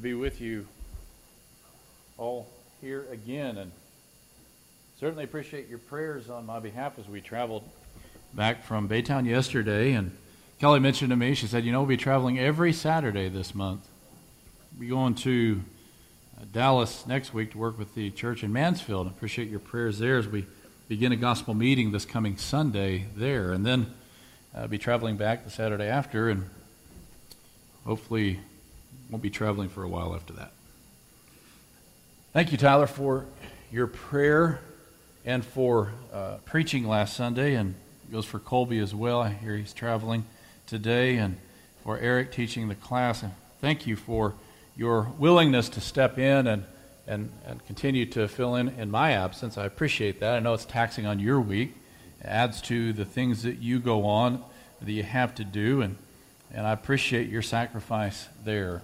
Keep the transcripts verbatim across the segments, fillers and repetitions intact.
Be with you all here again, and certainly appreciate your prayers on my behalf as we traveled back from Baytown yesterday. And Kelly mentioned to me, she said, you know, we'll be traveling every Saturday this month. We'll be going to uh, Dallas next week to work with the church in Mansfield. I appreciate your prayers there as we begin a gospel meeting this coming Sunday there, and then uh, be traveling back the Saturday after, and hopefully won't be traveling for a while after that. Thank you, Tyler, for your prayer and for uh, preaching last Sunday, and it goes for Colby as well. I hear he's traveling today, and for Eric teaching the class. And thank you for your willingness to step in and, and, and continue to fill in in my absence. I appreciate that. I know it's taxing on your week. It adds to the things that you go on that you have to do, and, and I appreciate your sacrifice there.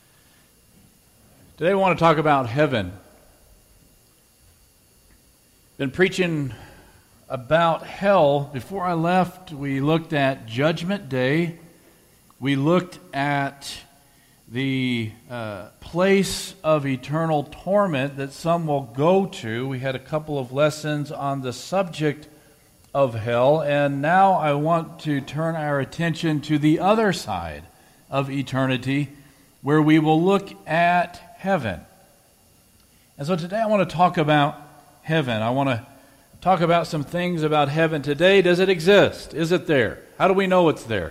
Today we want to talk about heaven. Been preaching about hell. Before I left, we looked at Judgment Day. We looked at the uh, place of eternal torment that some will go to. We had a couple of lessons on the subject of hell, and now I want to turn our attention to the other side of eternity, where we will look at heaven. And so today I want to talk about heaven. I want to talk about some things about heaven today. Does it exist? Is it there? How do we know it's there?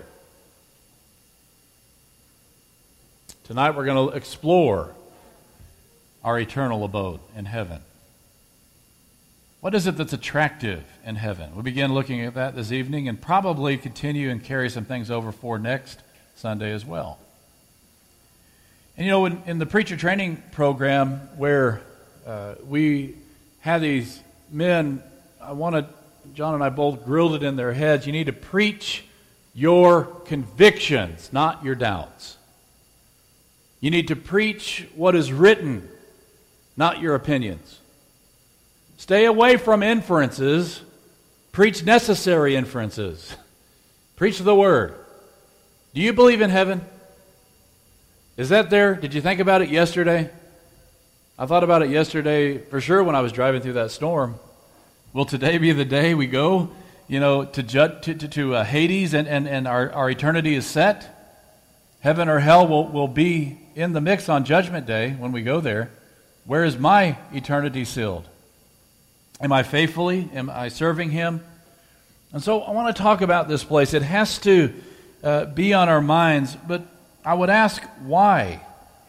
Tonight we're going to explore our eternal abode in heaven. What is it that's attractive in heaven? We'll begin looking at that this evening and probably continue and carry some things over for next Sunday as well. And you know, in, in the preacher training program where uh, we had these men, I wanted, John and I both grilled it in their heads, you need to preach your convictions, not your doubts. You need to preach what is written, not your opinions. Stay away from inferences, preach necessary inferences. Preach the word. Do you believe in heaven? Is that there? Did you think about it yesterday? I thought about it yesterday for sure when I was driving through that storm. Will today be the day we go, you know, to ju- to, to, to uh, Hades and, and, and our, our eternity is set? Heaven or hell will, will be in the mix on Judgment Day when we go there. Where is my eternity sealed? Am I faithfully? Am I serving Him? And so I want to talk about this place. It has to uh, be on our minds, but I would ask, why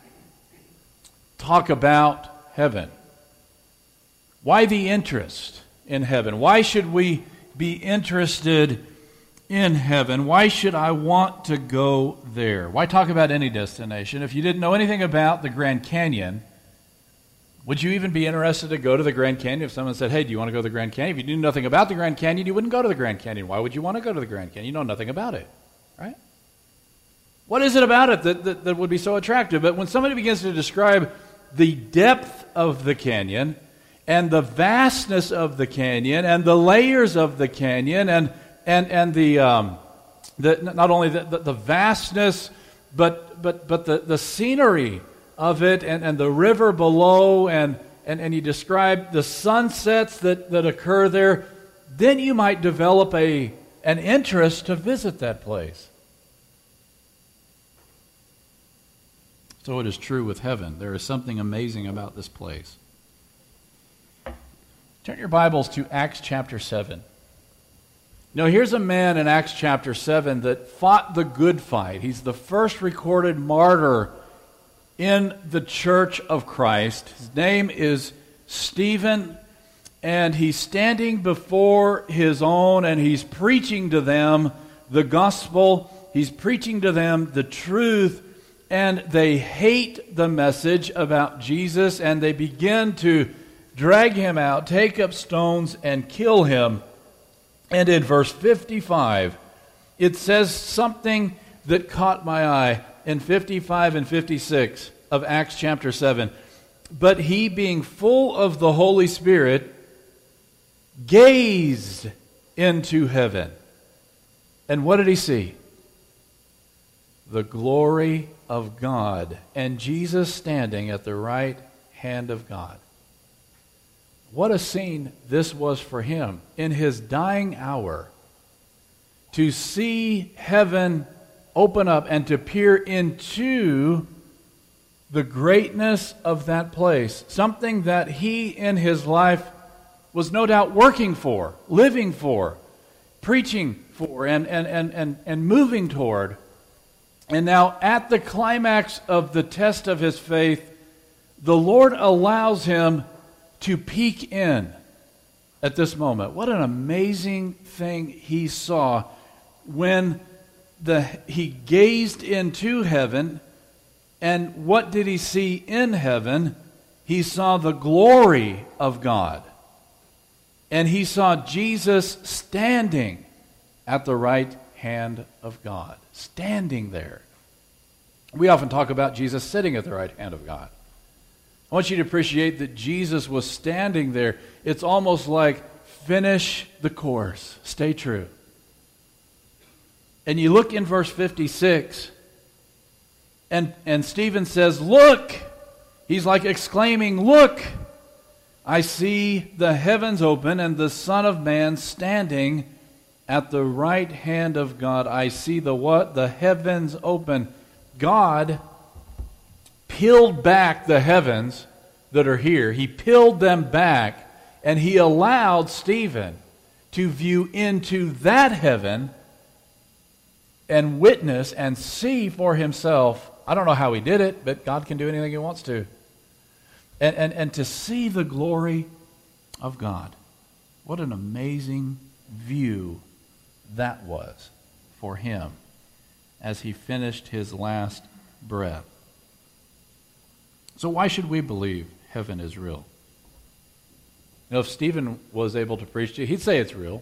talk about heaven? Why the interest in heaven? Why should we be interested in heaven? Why should I want to go there? Why talk about any destination? If you didn't know anything about the Grand Canyon, would you even be interested to go to the Grand Canyon if someone said, hey, do you want to go to the Grand Canyon? If you knew nothing about the Grand Canyon, you wouldn't go to the Grand Canyon. Why would you want to go to the Grand Canyon? You know nothing about it, right? What is it about it that, that, that would be so attractive? But when somebody begins to describe the depth of the canyon and the vastness of the canyon and the layers of the canyon and and and the um, the not only the, the, the vastness but but but the, the scenery of it and, and the river below and, and and you describe the sunsets that, that occur there, then you might develop a an interest to visit that place. So it is true with heaven. There is something amazing about this place. Turn your Bibles to Acts chapter seven. Now, here's a man in Acts chapter seven that fought the good fight. He's the first recorded martyr in the church of Christ. His name is Stephen, and he's standing before his own, and he's preaching to them the gospel. He's preaching to them the truth. And they hate the message about Jesus, and they begin to drag him out, take up stones, and kill him. And in verse fifty-five, it says something that caught my eye in fifty-five and fifty-six of Acts chapter seven. But he, being full of the Holy Spirit, gazed into heaven. And what did he see? the glory of God, and Jesus standing at the right hand of God. What a scene this was for him in his dying hour, to see heaven open up and to peer into the greatness of that place, something that he in his life was no doubt working for, living for, preaching for, and, and, and, and, and moving toward. And now at the climax of the test of his faith, the Lord allows him to peek in at this moment. What an amazing thing he saw when the he gazed into heaven. And what did he see in heaven? He saw the glory of God. And he saw Jesus standing at the right hand of God. Standing there. We often talk about Jesus sitting at the right hand of God. I want you to appreciate that Jesus was standing there. It's almost like, finish the course. Stay true. And you look in verse fifty-six, and, and Stephen says, look! He's like exclaiming, look! I see the heavens open and the Son of Man standing at the right hand of God. I see the what? The heavens open. God peeled back the heavens that are here. He peeled them back, and he allowed Stephen to view into that heaven and witness and see for himself. I don't know how he did it, but God can do anything he wants to. And, and, and to see the glory of God. What an amazing view that was for him as he finished his last breath. So why should we believe heaven is real? You know, if Stephen was able to preach to you, he'd say it's real.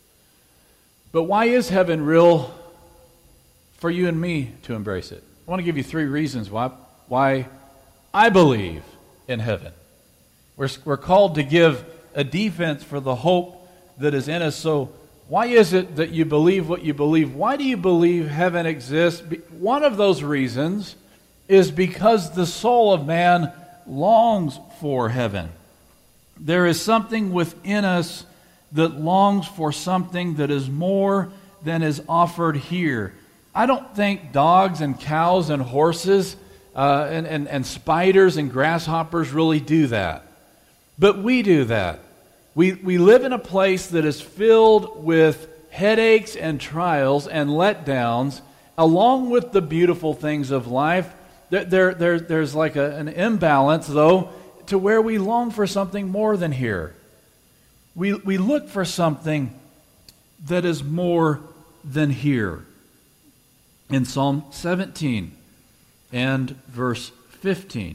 But why is heaven real for you and me to embrace it? I want to give you three reasons why, why I believe in heaven. We're, we're called to give a defense for the hope that is in us. So why is it that you believe what you believe? Why do you believe heaven exists? One of those reasons is because the soul of man longs for heaven. There is something within us that longs for something that is more than is offered here. I don't think dogs and cows and horses uh, and, and, and spiders and grasshoppers really do that. But we do that. We, we live in a place that is filled with headaches and trials and letdowns, along with the beautiful things of life. There, there, there, there's like a, an imbalance, though, to where we long for something more than here. We, we look for something that is more than here. In Psalm seventeen and verse fifteen.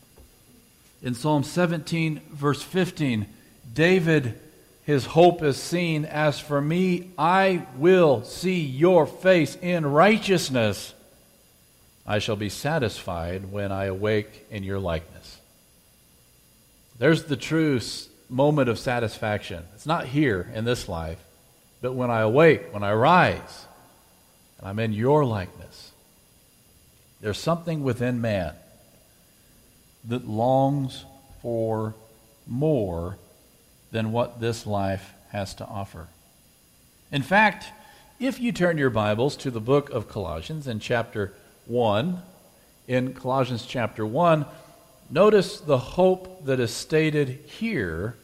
In Psalm seventeen, verse fifteen, David, his hope is seen, as for me, I will see your face in righteousness. I shall be satisfied when I awake in your likeness. There's the true moment of satisfaction. It's not here in this life, but when I awake, when I rise, and I'm in your likeness. There's something within man that longs for more than what this life has to offer. In fact, if you turn your Bibles to the book of Colossians in chapter one, in Colossians chapter one, notice the hope that is stated here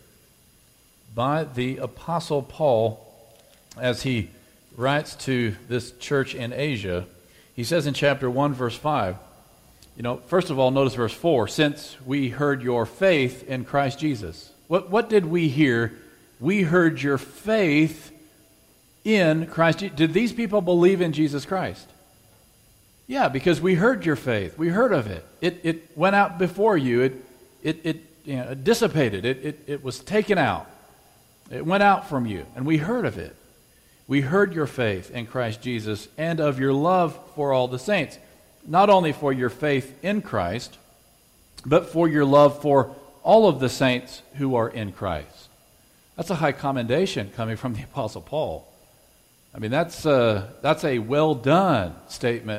by the Apostle Paul as he writes to this church in Asia. He says in chapter one, verse five, you know, first of all, notice verse four, since we heard your faith in Christ Jesus. What, what did we hear? We heard your faith in Christ. Did these people believe in Jesus Christ? Yeah, because we heard your faith. We heard of it. It, it went out before you. It, it, it you know, dissipated. It, it, it was taken out. It went out from you, and we heard of it. We heard your faith in Christ Jesus and of your love for all the saints. Not only for your faith in Christ, but for your love for all of the saints who are in Christ. That's a high commendation coming from the Apostle Paul. I mean, that's a, that's a well done statement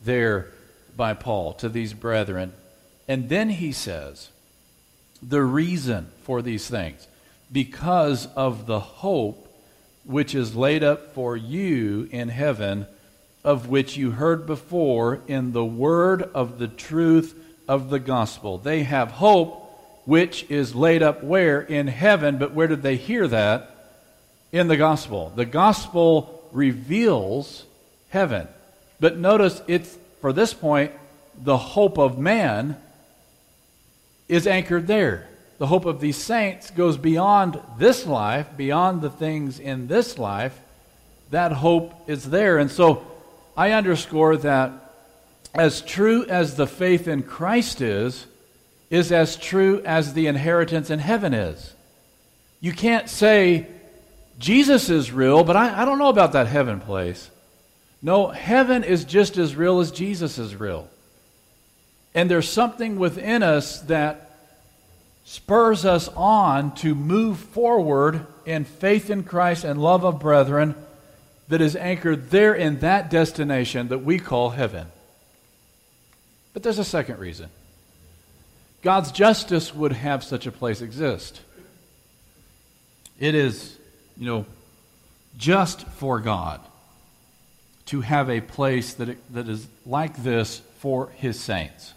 there by Paul to these brethren. And then he says, the reason for these things, because of the hope which is laid up for you in heaven, of which you heard before in the word of the truth of the gospel. They have hope which is laid up where? In heaven. But where did they hear that? In the gospel. The gospel reveals heaven. But notice it's, for this point, the hope of man is anchored there. The hope of these saints goes beyond this life, beyond the things in this life. That hope is there. And so I underscore that as true as the faith in Christ is, is as true as the inheritance in heaven is. You can't say, Jesus is real, but I, I don't know about that heaven place. No, heaven is just as real as Jesus is real. And there's something within us that spurs us on to move forward in faith in Christ and love of brethren that is anchored there in that destination that we call heaven. But there's a second reason. God's justice would have such a place exist. It is, you know, just for God to have a place that, it, that is like this for His saints.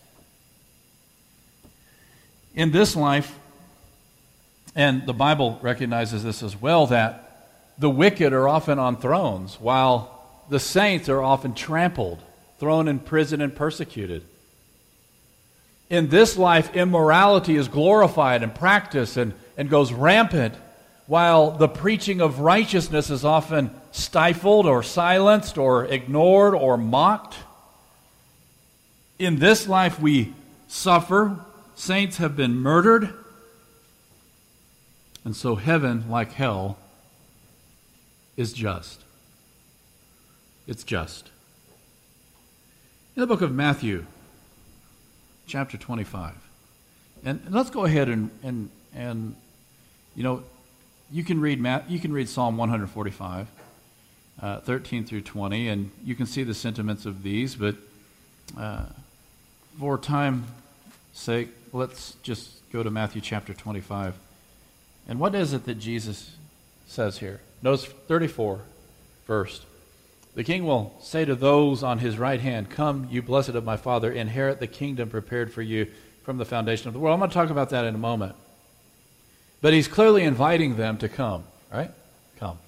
In this life, and the Bible recognizes this as well, that the wicked are often on thrones, while the saints are often trampled, thrown in prison and persecuted. In this life, immorality is glorified and practiced and, and goes rampant, while the preaching of righteousness is often stifled or silenced or ignored or mocked. In this life, we suffer. Saints have been murdered. And so heaven, like hell, is just. It's just. In the book of Matthew, chapter twenty-five. And, and let's go ahead and, and, and you know, you can read Matt, you can read Psalm one forty-five, uh, thirteen through twenty, and you can see the sentiments of these, but uh, for time's sake, let's just go to Matthew chapter twenty-five. And what is it that Jesus says here? Notice thirty-four first. The king will say to those on his right hand, "Come, you blessed of my Father, inherit the kingdom prepared for you from the foundation of the world." I'm going to talk about that in a moment. But he's clearly inviting them to come, right? Come.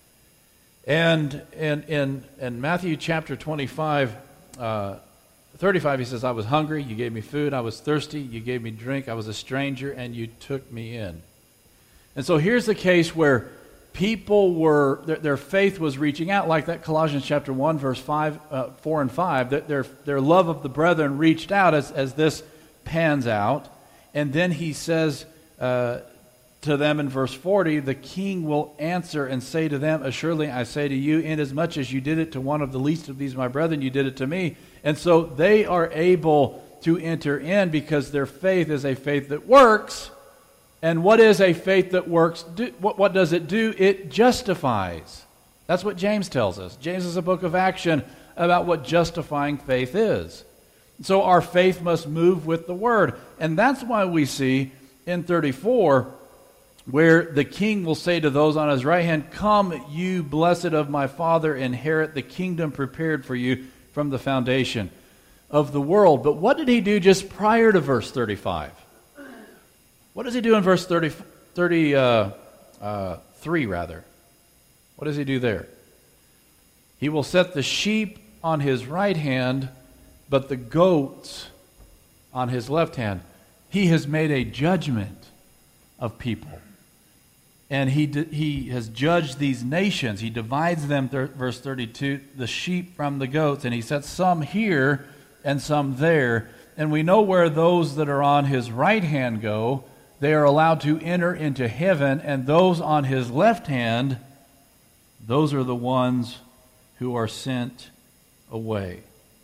And in, in, in Matthew chapter twenty-five, uh, thirty-five, he says, "I was hungry, you gave me food. I was thirsty, you gave me drink. I was a stranger, and you took me in." And so here's the case where people were, their, their faith was reaching out, like that Colossians chapter one, verse five, uh, four and five. That their, their love of the brethren reached out as, as this pans out. And then he says uh, to them in verse forty, "The king will answer and say to them, Assuredly I say to you, inasmuch as you did it to one of the least of these my brethren, you did it to me." And so they are able to enter in because their faith is a faith that works. And what is a faith that works? Do, what, what does it do? It justifies. That's what James tells us. James is a book of action about what justifying faith is. So our faith must move with the Word. And that's why we see in thirty-four where the king will say to those on his right hand, "Come, you blessed of my Father, inherit the kingdom prepared for you from the foundation of the world." But what did he do just prior to verse thirty-five? What does he do in verse thirty, thirty, uh, uh, three, rather? What does he do there? He will set the sheep on his right hand, but the goats on his left hand. He has made a judgment of people. And he he has judged these nations. He divides them, th- verse thirty-two, the sheep from the goats, and he sets some here and some there. And we know where those that are on his right hand go. They are allowed to enter into heaven, and those on his left hand, those are the ones who are sent away.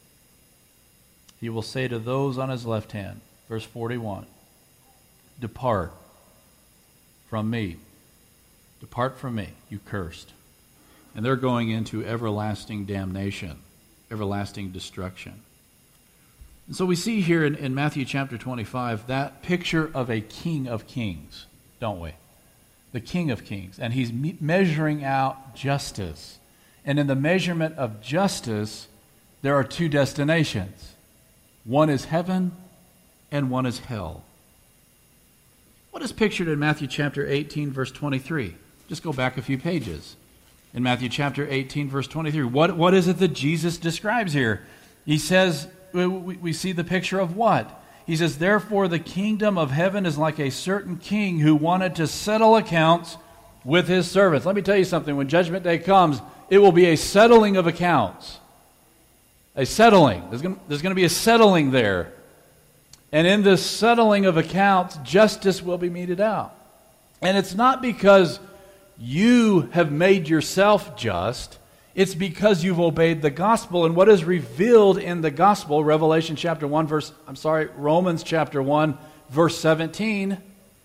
He will say to those on his left hand, verse forty-one, "Depart from me. Depart from me, you cursed." And they're going into everlasting damnation. everlasting destruction. And so we see here in, in Matthew chapter twenty-five that picture of a king of kings, don't we? The king of kings. And he's me- measuring out justice. And in the measurement of justice, there are two destinations. One is heaven and one is hell. What is pictured in Matthew chapter eighteen, verse twenty-three? Just go back a few pages. In Matthew chapter eighteen, verse twenty-three, what, what is it that Jesus describes here? He says, we, we see the picture of what? He says, therefore the kingdom of heaven is like a certain king who wanted to settle accounts with his servants. Let me tell you something. When Judgment Day comes, it will be a settling of accounts. A settling. There's going, there's going to be a settling there. And in this settling of accounts, justice will be meted out. And it's not because you have made yourself just. It's because you've obeyed the gospel. And what is revealed in the gospel, Revelation chapter one, verse, I'm sorry, Romans chapter one, verse seventeen,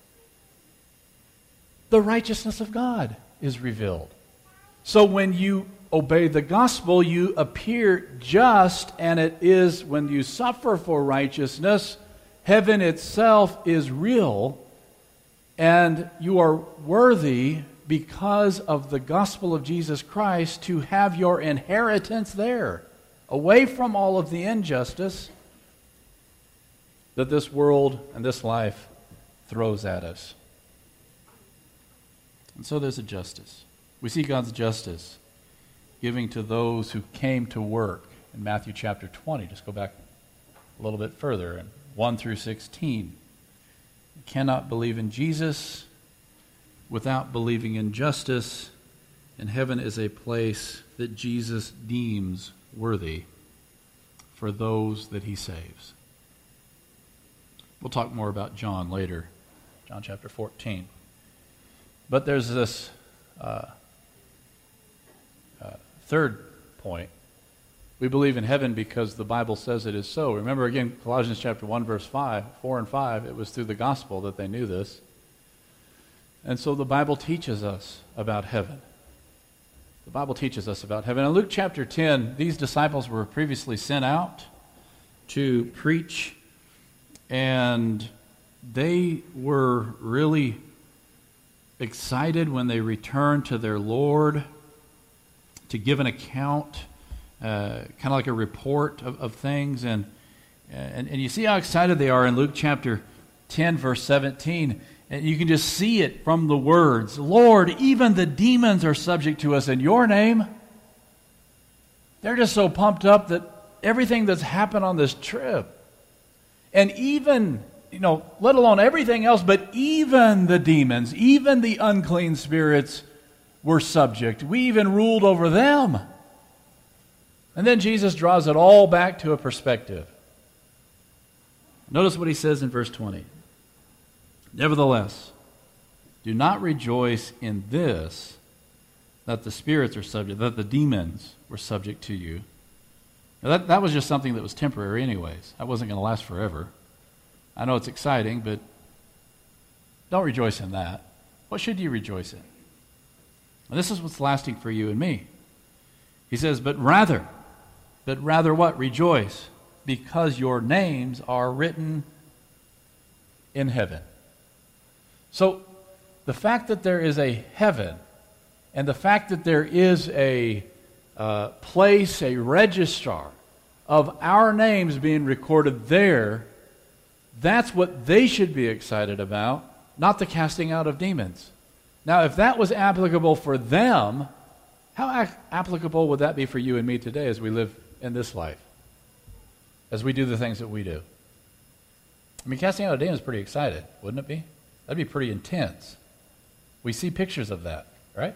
the righteousness of God is revealed. So when you obey the gospel, you appear just, and it is when you suffer for righteousness, heaven itself is real, and you are worthy because of the gospel of Jesus Christ to have your inheritance there, away from all of the injustice that this world and this life throws at us. And so there's a justice. We see God's justice giving to those who came to work in Matthew chapter twenty. Just go back a little bit further, in one through sixteen. You cannot believe in Jesus without believing in justice, and heaven is a place that Jesus deems worthy for those that he saves. We'll talk more about John later, John chapter fourteen. But there's this uh, uh, third point. We believe in heaven because the Bible says it is so. Remember again, Colossians chapter one, verse five, four and five, it was through the gospel that they knew this. And so the Bible teaches us about heaven. The Bible teaches us about heaven. In Luke chapter ten, these disciples were previously sent out to preach, and they were really excited when they returned to their Lord to give an account, uh, kind of like a report of, of things. And, and, and you see how excited they are in Luke chapter ten, verse seventeen. And you can just see it from the words, Lord, even the demons are subject to us in your name. They're just so pumped up that everything that's happened on this trip, and even, you know, let alone everything else, but even the demons, even the unclean spirits were subject. We even ruled over them. And then Jesus draws it all back to a perspective. Notice what he says in verse twenty. Nevertheless, do not rejoice in this, that the spirits are subject, that the demons were subject to you. Now that, that was just something that was temporary anyways. That wasn't going to last forever. I know it's exciting, but don't rejoice in that. What should you rejoice in? And this is what's lasting for you and me. He says, but rather, but rather what? Rejoice, because your names are written in heaven. So, the fact that there is a heaven, and the fact that there is a uh, place, a registrar of our names being recorded there, that's what they should be excited about, not the casting out of demons. Now, if that was applicable for them, how ac- applicable would that be for you and me today as we live in this life, as we do the things that we do? I mean, casting out a demon is pretty exciting, wouldn't it be? That'd be pretty intense. We see pictures of that, right?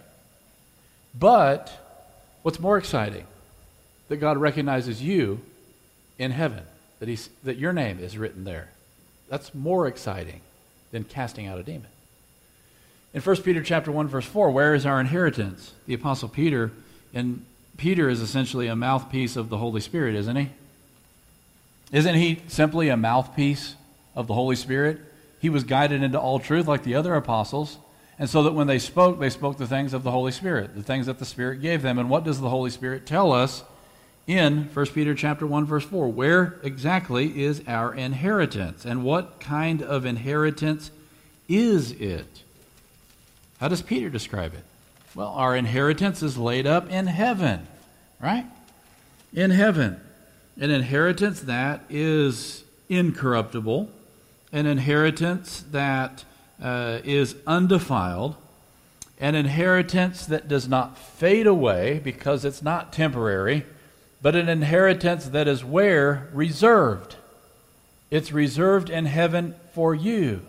But what's more exciting? That God recognizes you in heaven, that he's, that your name is written there. That's more exciting than casting out a demon. In First Peter chapter one, verse four, where is our inheritance? The Apostle Peter, and Peter is essentially a mouthpiece of the Holy Spirit, isn't he? Isn't he simply a mouthpiece of the Holy Spirit? He was guided into all truth like the other apostles, and so that when they spoke, they spoke the things of the Holy Spirit, the things that the Spirit gave them. And what does the Holy Spirit tell us in First Peter chapter one, verse four. Where exactly is our inheritance? And what kind of inheritance is it? How does Peter describe it? Well, our inheritance is laid up in heaven, right? In heaven. An inheritance that is incorruptible, an inheritance that uh, is undefiled, an inheritance that does not fade away because it's not temporary, but an inheritance that is where? Reserved. It's reserved in heaven for you.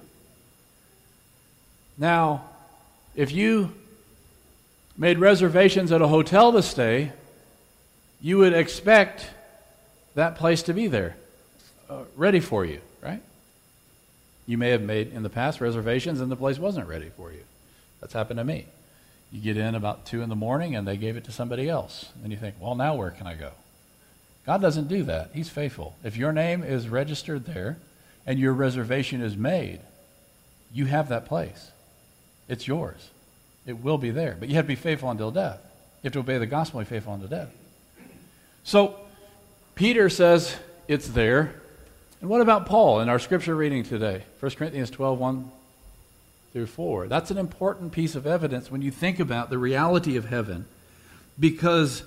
Now, if you made reservations at a hotel to stay, you would expect that place to be there, uh, ready for you, right? You may have made, in the past, reservations and the place wasn't ready for you. That's happened to me. You get in about two in the morning and they gave it to somebody else. And you think, well, now where can I go? God doesn't do that. He's faithful. If your name is registered there and your reservation is made, you have that place. It's yours. It will be there. But you have to be faithful until death. You have to obey the gospel and be faithful until death. So, Peter says it's there. And what about Paul in our scripture reading today? First Corinthians twelve, one through four. That's an important piece of evidence when you think about the reality of heaven, because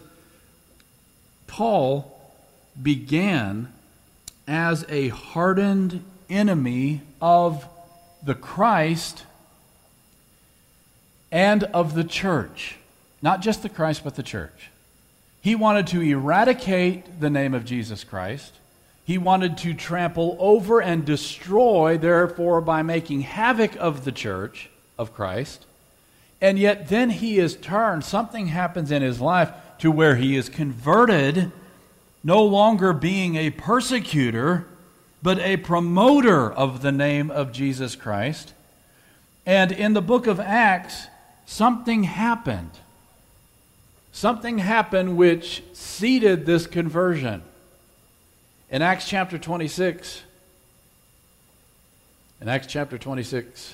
Paul began as a hardened enemy of the Christ and of the church. Not just the Christ, but the church. He wanted to eradicate the name of Jesus Christ. He wanted to trample over and destroy, therefore, by making havoc of the church of Christ. And yet then he is turned. Something happens in his life to where he is converted, no longer being a persecutor, but a promoter of the name of Jesus Christ. And in the book of Acts, something happened. Something happened which seeded this conversion. In Acts chapter twenty-six, in Acts chapter twenty-six,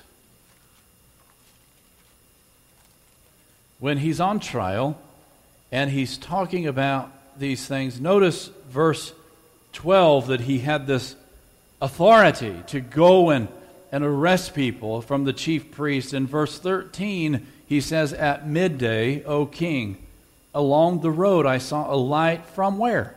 when he's on trial and he's talking about these things, notice verse twelve that he had this authority to go and, and arrest people from the chief priest. In verse thirteen, he says, "At midday, O king, along the road I saw a light from" where?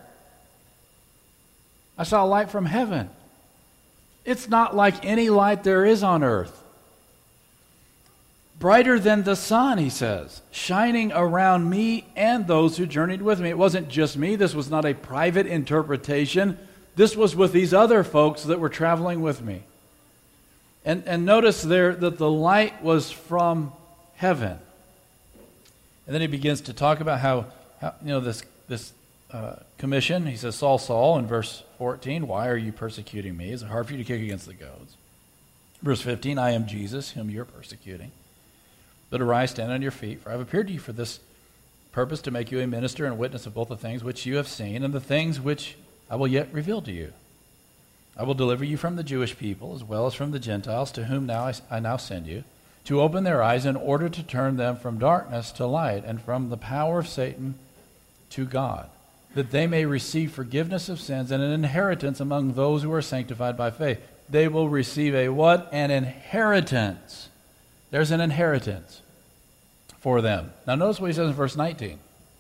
I saw a light from heaven. It's not like any light there is on earth. Brighter than the sun, he says, shining around me and those who journeyed with me. It wasn't just me. This was not a private interpretation. This was with these other folks that were traveling with me. And, and notice there that the light was from heaven. And then he begins to talk about how, how you know, this, this uh, commission. He says, "Saul, Saul," in verse fourteen, "why are you persecuting me? Is it hard for you to kick against the goads?" Verse fifteen, "I am Jesus, whom you are persecuting. But arise, stand on your feet, for I have appeared to you for this purpose, to make you a minister and witness of both the things which you have seen and the things which I will yet reveal to you. I will deliver you from the Jewish people as well as from the Gentiles, to whom now I, I now send you, to open their eyes in order to turn them from darkness to light and from the power of Satan to God, that they may receive forgiveness of sins and an inheritance among those who are sanctified by faith." They will receive a what? An inheritance. There's an inheritance for them. Now notice what he says in verse nineteen.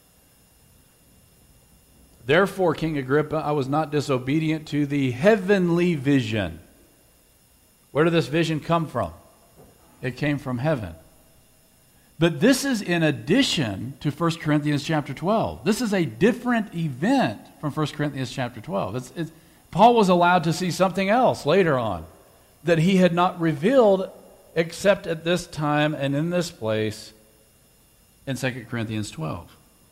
"Therefore, King Agrippa, I was not disobedient to the heavenly vision." Where did this vision come from? It came from heaven. But this is in addition to First Corinthians chapter twelve. This is a different event from First Corinthians chapter twelve. It's, it's, Paul was allowed to see something else later on that he had not revealed except at this time and in this place in Second Corinthians twelve.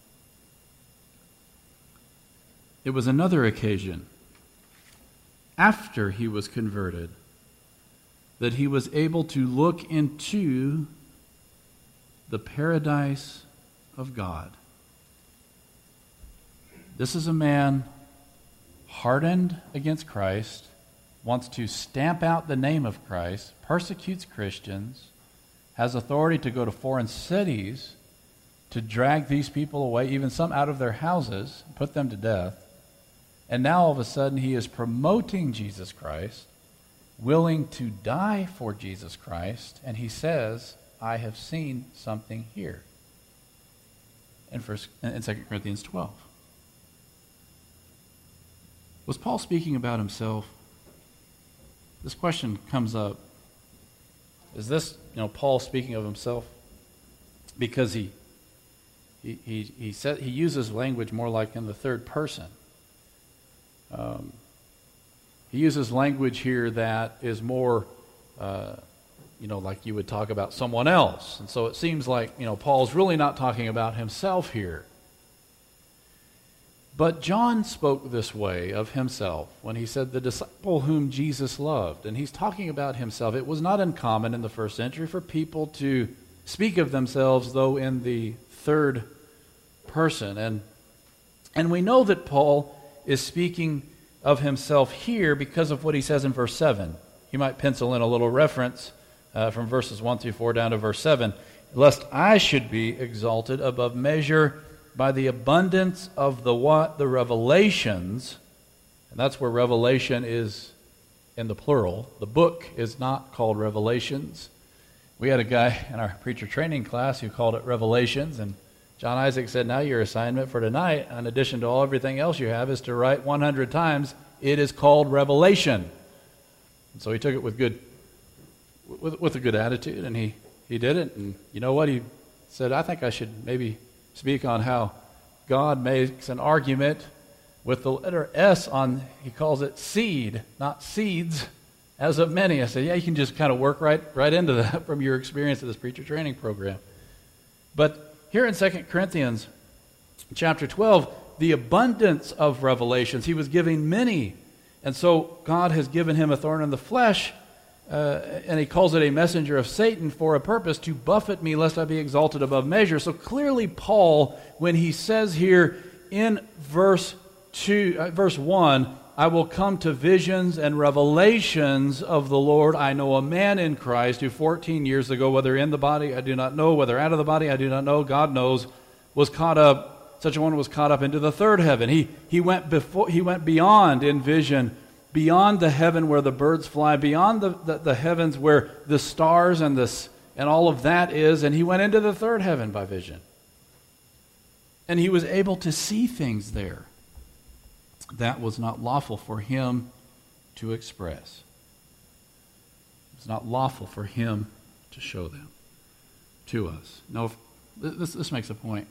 It was another occasion after he was converted that he was able to look into the paradise of God. This is a man hardened against Christ, wants to stamp out the name of Christ, persecutes Christians, has authority to go to foreign cities to drag these people away, even some out of their houses, put them to death. And now all of a sudden he is promoting Jesus Christ, willing to die for Jesus Christ, and he says, I have seen something here. In, first, in Second Corinthians twelve. Was Paul speaking about himself? This question comes up. Is this, you know, Paul speaking of himself? Because he he he he, said, he uses language more like in the third person. Um, he uses language here that is more, uh, you know, like you would talk about someone else. And so it seems like, you know, Paul's really not talking about himself here. But John spoke this way of himself when he said, the disciple whom Jesus loved. And he's talking about himself. It was not uncommon in the first century for people to speak of themselves, though in the third person. And, and we know that Paul is speaking of himself here because of what he says in verse seven. You might pencil in a little reference uh, from verses one through four down to verse seven. Lest I should be exalted above measure by the abundance of the what? The revelations. And that's where revelation is in the plural. The book is not called Revelations. We had a guy in our preacher training class who called it Revelations, and John Isaac said, now your assignment for tonight, in addition to all everything else you have, is to write one hundred times, it is called Revelation. And so he took it with good, with, with a good attitude, and he, he did it. And you know what? He said, I think I should maybe speak on how God makes an argument with the letter S on, he calls it seed, not seeds, as of many. I said, yeah, you can just kind of work right, right into that from your experience of this preacher training program. But here in Second Corinthians chapter twelve, the abundance of revelations, he was giving many. And so God has given him a thorn in the flesh, uh, and he calls it a messenger of Satan for a purpose, to buffet me lest I be exalted above measure. So clearly Paul, when he says here in verse two, uh, verse one, I will come to visions and revelations of the Lord. I know a man in Christ who fourteen years ago, whether in the body I do not know, whether out of the body I do not know, God knows, was caught up, such a one was caught up into the third heaven. He he went before he went beyond in vision, beyond the heaven where the birds fly, beyond the, the, the heavens where the stars and this and all of that is, and he went into the third heaven by vision. And he was able to see things there that was not lawful for him to express. It's not lawful for him to show them to us. Now, if, this, this makes a point.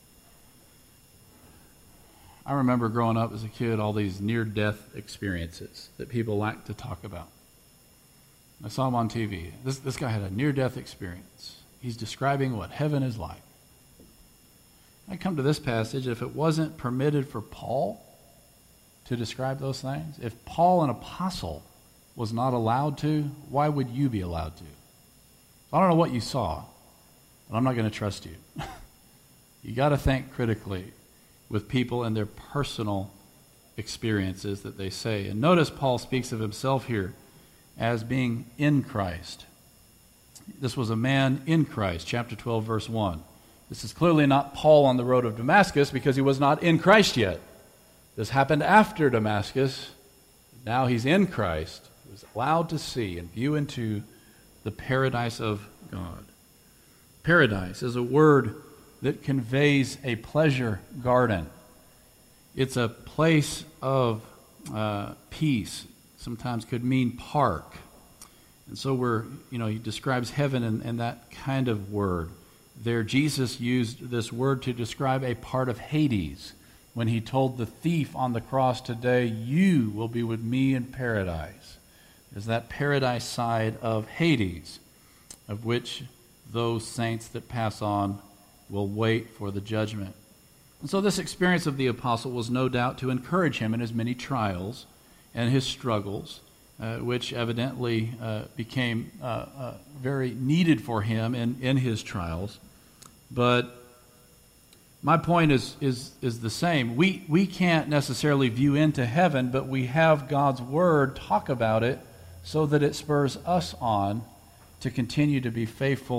I remember growing up as a kid, all these near-death experiences that people like to talk about. I saw them on T V. This, this guy had a near-death experience. He's describing what heaven is like. I come to this passage, if it wasn't permitted for Paul to describe those things, if Paul, an apostle, was not allowed to, why would you be allowed to? I don't know what you saw, but I'm not going to trust you. You got to think critically with people and their personal experiences that they say. And notice Paul speaks of himself here as being in Christ. This was a man in Christ, chapter twelve, verse one. This is clearly not Paul on the road of Damascus because he was not in Christ yet. This happened after Damascus. Now he's in Christ. He was allowed to see and view into the paradise of God. Paradise is a word that conveys a pleasure garden. It's a place of uh, peace. Sometimes could mean park. And so we're, you know, he describes heaven in, in that kind of word. There, Jesus used this word to describe a part of Hades when he told the thief on the cross, today you will be with me in paradise. There's that paradise side of Hades, of which those saints that pass on will wait for the judgment. And so this experience of the apostle was no doubt to encourage him in his many trials and his struggles, uh, which evidently uh, became uh, uh, very needed for him in, in his trials. But my point is is is the same. We we can't necessarily view into heaven, but we have God's Word talk about it so that it spurs us on to continue to be faithful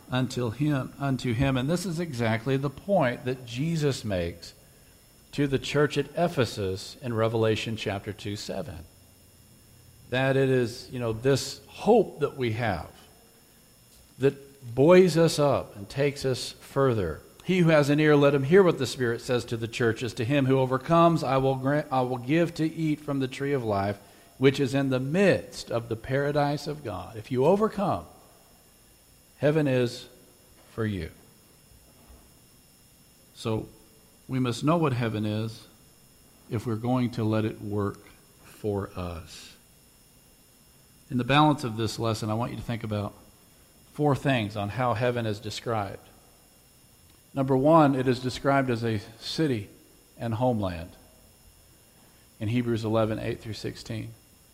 until him, unto him. And this is exactly the point that Jesus makes to the church at Ephesus in Revelation chapter two, seven. That it is, you know, this hope that we have that buoys us up and takes us further. He who has an ear, let him hear what the Spirit says to the churches. To him who overcomes, I will grant, I will give to eat from the tree of life, which is in the midst of the paradise of God. If you overcome, heaven is for you. So we must know what heaven is if we're going to let it work for us. In the balance of this lesson, I want you to think about four things on how heaven is described. Number one, it is described as a city and homeland in Hebrews eleven, eight through sixteen.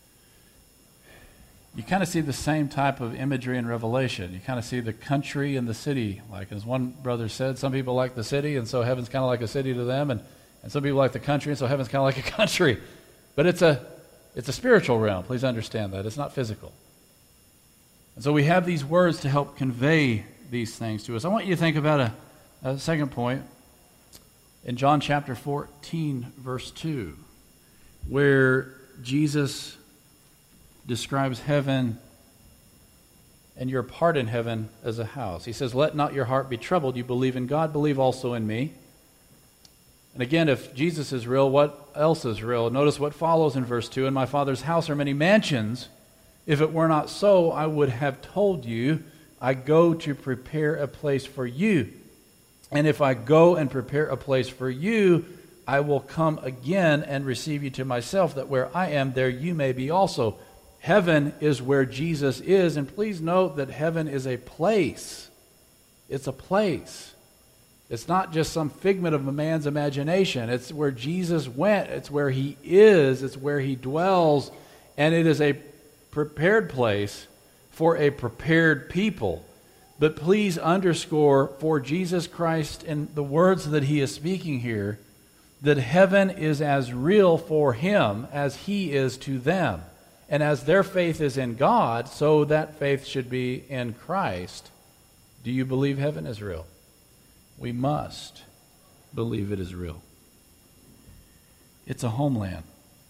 You kind of see the same type of imagery in Revelation. You kind of see the country and the city. Like as one brother said, some people like the city, and so heaven's kind of like a city to them, and, and some people like the country, and so heaven's kind of like a country. But it's a it's a spiritual realm. Please understand that. It's not physical. And so we have these words to help convey these things to us. I want you to think about a, a second point in John chapter fourteen, verse two, where Jesus describes heaven and your part in heaven as a house. He says, let not your heart be troubled. You believe in God, believe also in me. And again, if Jesus is real, what else is real? Notice what follows in verse two. In my Father's house are many mansions. If it were not so, I would have told you, I go to prepare a place for you. And if I go and prepare a place for you, I will come again and receive you to myself, that where I am, there you may be also. Heaven is where Jesus is, and please note that heaven is a place. It's a place. It's not just some figment of a man's imagination. It's where Jesus went. It's where he is. It's where he dwells. And it is a prepared place for a prepared people. But please underscore for Jesus Christ in the words that he is speaking here, that heaven is as real for him as he is to them. And as their faith is in God, so that faith should be in Christ. Do you believe heaven is real? We must believe it is real. It's a homeland.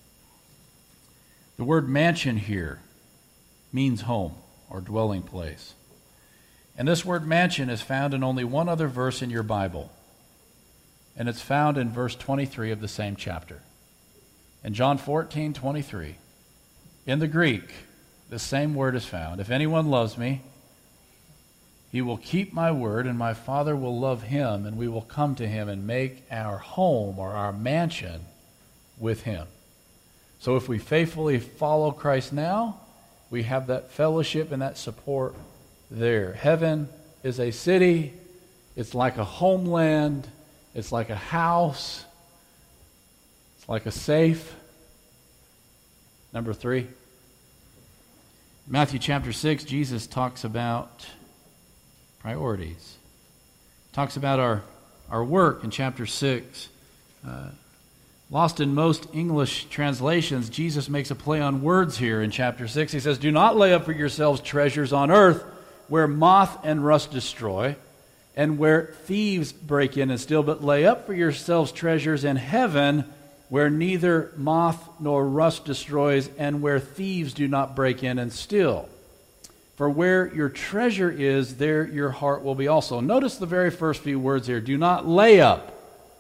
The word mansion here means home or dwelling place. And this word mansion is found in only one other verse in your Bible. And it's found in verse twenty-three of the same chapter. In John fourteen, twenty-three. In the Greek, the same word is found. If anyone loves me, he will keep my word, and my Father will love him, and we will come to him and make our home or our mansion with him. So if we faithfully follow Christ now, we have that fellowship and that support there. Heaven is a city. It's like a homeland. It's like a house. It's like a safe. Number three, Matthew chapter six, Jesus talks about priorities. Talks about our, our work in chapter six. Uh, lost in most English translations, Jesus makes a play on words here in chapter six. He says, do not lay up for yourselves treasures on earth where moth and rust destroy and where thieves break in and steal, but lay up for yourselves treasures in heaven where neither moth nor rust destroys, and where thieves do not break in and steal. For where your treasure is, there your heart will be also. Notice the very first few words here. Do not lay up.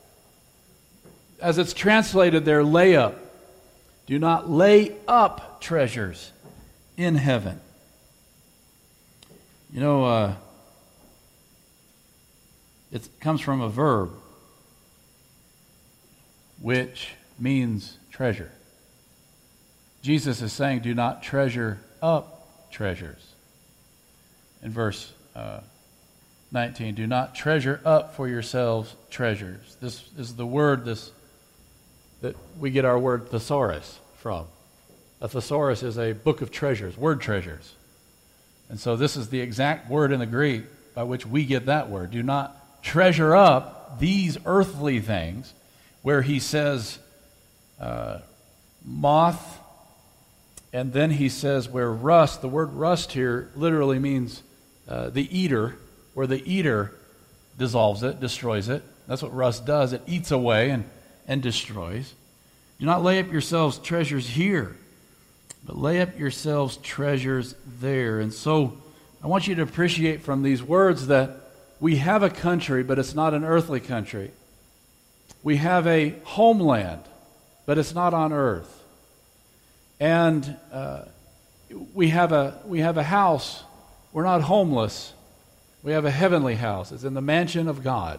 As it's translated there, lay up. Do not lay up treasures in heaven. You know, uh, it comes from a verb, which means treasure. Jesus is saying, do not treasure up treasures. In verse uh, nineteen, do not treasure up for yourselves treasures. This is the word this that we get our word thesaurus from. A thesaurus is a book of treasures, word treasures. And so this is the exact word in the Greek by which we get that word. Do not treasure up these earthly things, where he says uh, moth, and then he says where rust. The word rust here literally means uh, the eater, where the eater dissolves it, destroys it. That's what rust does. It eats away and, and destroys. Do not lay up yourselves treasures here, but lay up yourselves treasures there. And so I want you to appreciate from these words that we have a country, but it's not an earthly country. We have a homeland, but it's not on earth. And uh, we have a we have a house. We're not homeless. We have a heavenly house. It's in the mansion of God.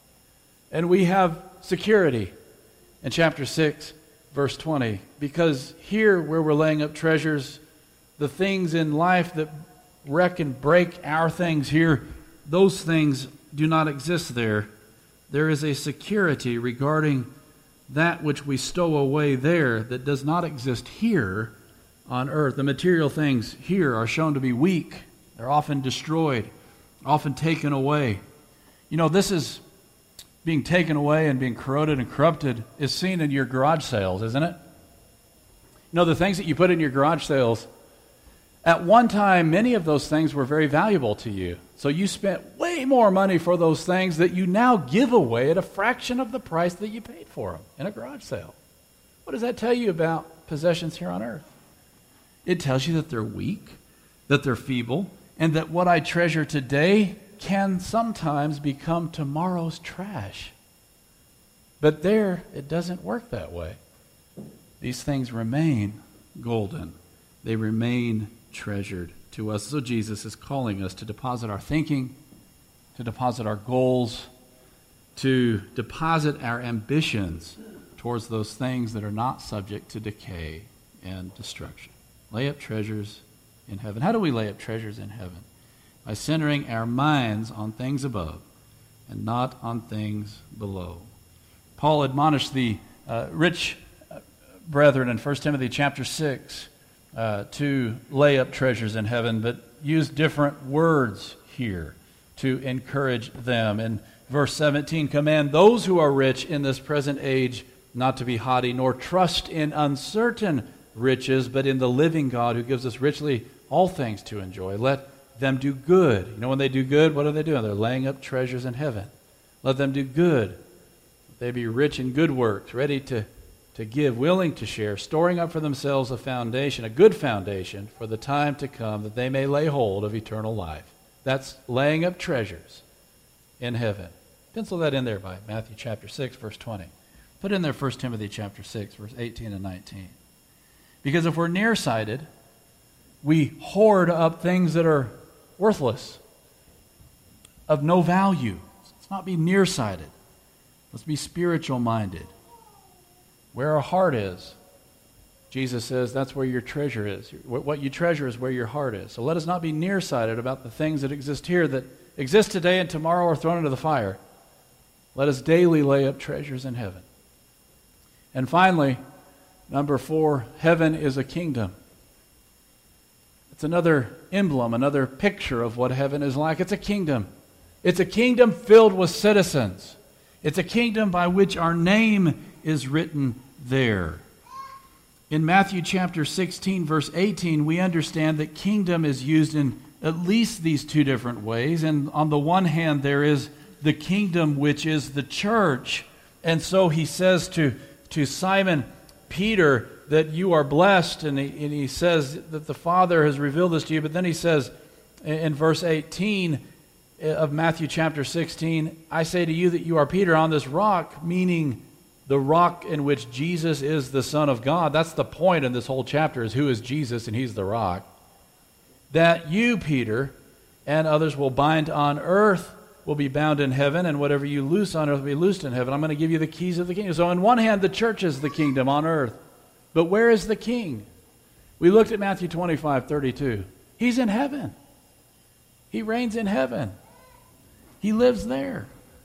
And we have security in chapter six, verse twenty. Because here where we're laying up treasures, the things in life that wreck and break our things here, those things do not exist there. There is a security regarding that which we stow away there that does not exist here on earth. The material things here are shown to be weak. They're often destroyed, often taken away. You know, this is being taken away and being corroded and corrupted is seen in your garage sales, isn't it? You know, the things that you put in your garage sales, at one time, many of those things were very valuable to you. So you spent way more money for those things that you now give away at a fraction of the price that you paid for them in a garage sale. What does that tell you about possessions here on earth? It tells you that they're weak, that they're feeble, and that what I treasure today can sometimes become tomorrow's trash. But there, it doesn't work that way. These things remain golden. They remain treasured to us. So Jesus is calling us to deposit our thinking, to deposit our goals, to deposit our ambitions towards those things that are not subject to decay and destruction. Lay up treasures in heaven. How do we lay up treasures in heaven? By centering our minds on things above and not on things below. Paul admonished the uh, rich brethren in First Timothy chapter six uh, to lay up treasures in heaven, but use different words here to encourage them. In verse seventeen, command those who are rich in this present age not to be haughty, nor trust in uncertain riches, but in the living God who gives us richly all things to enjoy. Let them do good. You know, when they do good, what are they doing? They're laying up treasures in heaven. Let them do good. They be rich in good works, ready to, to give, willing to share, storing up for themselves a foundation, a good foundation for the time to come, that they may lay hold of eternal life. That's laying up treasures in heaven. Pencil that in there by Matthew chapter six, verse twenty. Put in there First Timothy chapter six, verse eighteen and nineteen. Because if we're nearsighted, we hoard up things that are worthless, of no value. Let's not be nearsighted. Let's be spiritual-minded. Where our heart is, Jesus says that's where your treasure is. What you treasure is where your heart is. So let us not be nearsighted about the things that exist here that exist today and tomorrow are thrown into the fire. Let us daily lay up treasures in heaven. And finally, number four, heaven is a kingdom. It's another emblem, another picture of what heaven is like. It's a kingdom. It's a kingdom filled with citizens. It's a kingdom by which our name is written there. In Matthew chapter sixteen, verse eighteen, we understand that kingdom is used in at least these two different ways. And on the one hand, there is the kingdom, which is the church. And so he says to, to Simon Peter that you are blessed, and he, and he says that the Father has revealed this to you. But then he says in verse eighteen of Matthew chapter sixteen, I say to you that you are Peter on this rock, meaning the rock in which Jesus is the Son of God. That's the point in this whole chapter, is who is Jesus, and he's the rock. That you, Peter, and others will bind on earth will be bound in heaven, and whatever you loose on earth will be loosed in heaven. I'm going to give you the keys of the kingdom. So on one hand, the church is the kingdom on earth. But where is the king? We looked at Matthew twenty-five thirty-two. He's in heaven. He reigns in heaven. He lives there.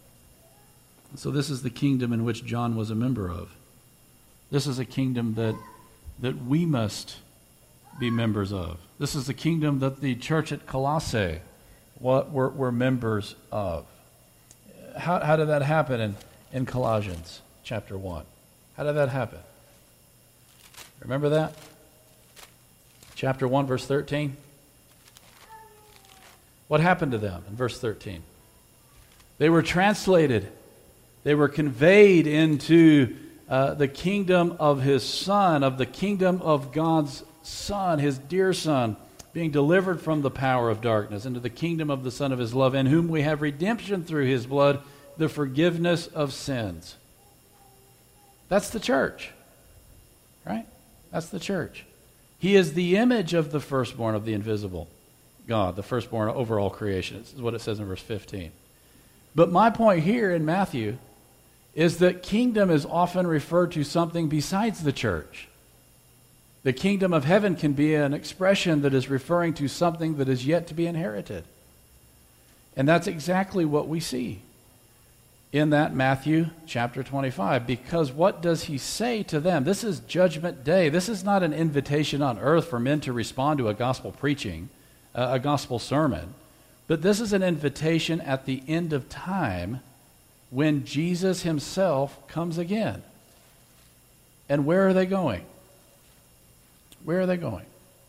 So this is the kingdom in which John was a member of. This is a kingdom that, that we must be members of. This is the kingdom that the church at Colossae were, were members of. How, how did that happen in, in Colossians chapter one? How did that happen? Remember that? Chapter one, verse thirteen. What happened to them in verse thirteen? They were translated. They were conveyed into uh, the kingdom of his Son, of the kingdom of God's Son, his dear Son, being delivered from the power of darkness into the kingdom of the Son of his love, in whom we have redemption through his blood, the forgiveness of sins. That's the church, right? That's the church. He is the image of the firstborn of the invisible God, the firstborn over all creation. This is what it says in verse fifteen. But my point here in Matthew is that kingdom is often referred to something besides the church. The kingdom of heaven can be an expression that is referring to something that is yet to be inherited. And that's exactly what we see in that Matthew chapter twenty-five. Because what does he say to them? This is judgment day. This is not an invitation on earth for men to respond to a gospel preaching, uh, a gospel sermon. But this is an invitation at the end of time when Jesus himself comes again. And where are they going? Where are they going?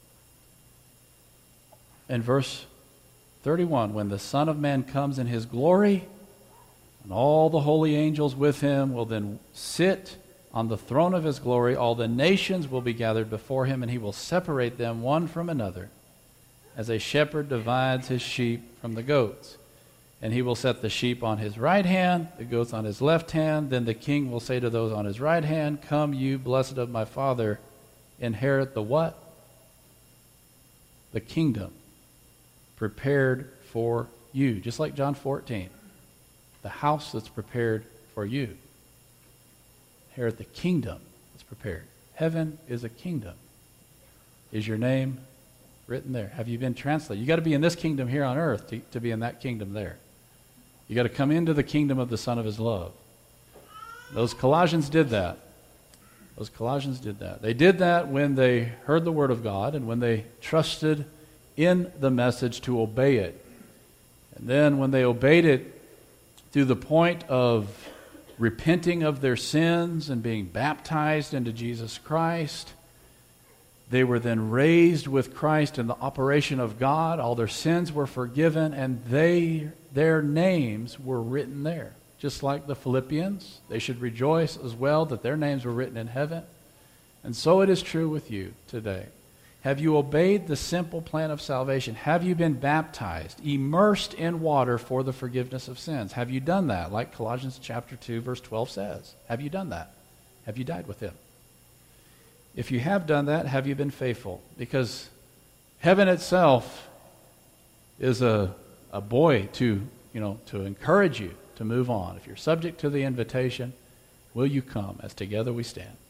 In verse thirty-one, when the Son of Man comes in his glory, and all the holy angels with him will then sit on the throne of his glory, all the nations will be gathered before him, and he will separate them one from another, as a shepherd divides his sheep from the goats. And he will set the sheep on his right hand, the goats on his left hand. Then the king will say to those on his right hand, "Come, you blessed of my Father, inherit the" what? The kingdom prepared for you. Just like John fourteen. The house that's prepared for you. Inherit the kingdom that's prepared. Heaven is a kingdom. Is your name written there? Have you been translated? You got to be in this kingdom here on earth to, to be in that kingdom there. You got to come into the kingdom of the Son of his love. Those Colossians did that. Those Colossians did that. They did that when they heard the word of God and when they trusted in the message to obey it. And then when they obeyed it through the point of repenting of their sins and being baptized into Jesus Christ, they were then raised with Christ in the operation of God. All their sins were forgiven, and they their names were written there. Just like the Philippians, they should rejoice as well that their names were written in heaven. And so it is true with you today. Have you obeyed the simple plan of salvation? Have you been baptized, immersed in water for the forgiveness of sins? Have you done that, like Colossians chapter two, verse twelve says? Have you done that? Have you died with him? If you have done that, have you been faithful? Because heaven itself is a, a boy to, you know, to encourage you to move on. If you're subject to the invitation, will you come as together we stand?